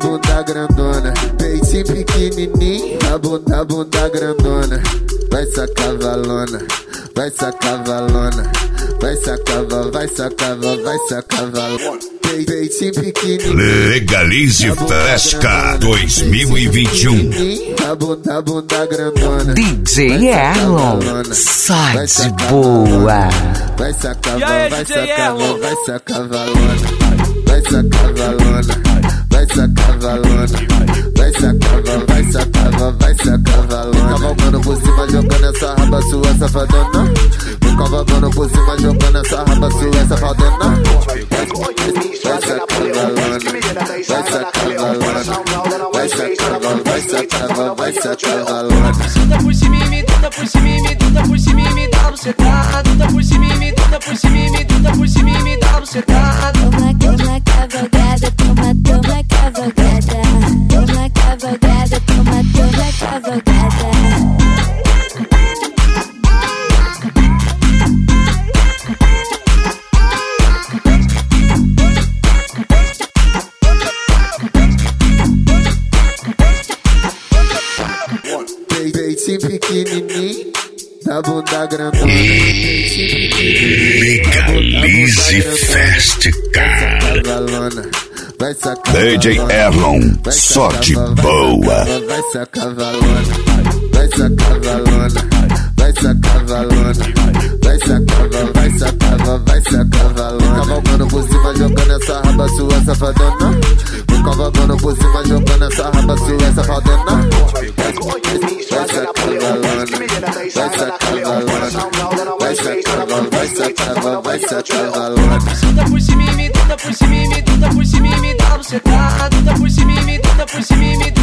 bunda grandona. Peitinho pequenininho, a bunda grandona. Vai sacar valona, vai sacar valona. Vai sacar valona. Peitinho pequenininho. Legalize Fresca 2021. A bunda grandona. DJ Erlon, sai de boa. Vai sacar valona, vai sacar valona. Vai sacar valona, vai sacar valona. Vai sacar valona. Cavalgando por cima, jogando essa raba sua safadona. Cavalgando por cima, jogando essa raba sua safadona. Vai sacar valona, vai sacar valona. Vai sacar valona, vai sacar valona. Tuda por cima e me tuda por cima e me tuda por cima e me dá bucetada. Tuda por cima e me tuda por cima e me tuda por cima e me dá bucetada. Toma cavalgada, toma cavalgada. Toma cavalgada, toma cavalgada. Peitinho pequenininho, da bunda grandona. Legalize Fresca. Vai sacar DJ Erlon, só de boa. Vai sacar valona, vai sacar valona. Vai sacar valona, vai sacar valona. Cavalgando por cima, jogando essa raba sua safadona. Cavalgando por cima, jogando essa raba sua safadona. Vai sacar valona, vai sacar valona. Vai sacar valona. Tuda por cima e me tuda por cima e me tuda por cima e me dá bucetada. Tuda por cima e me tuda por cima e me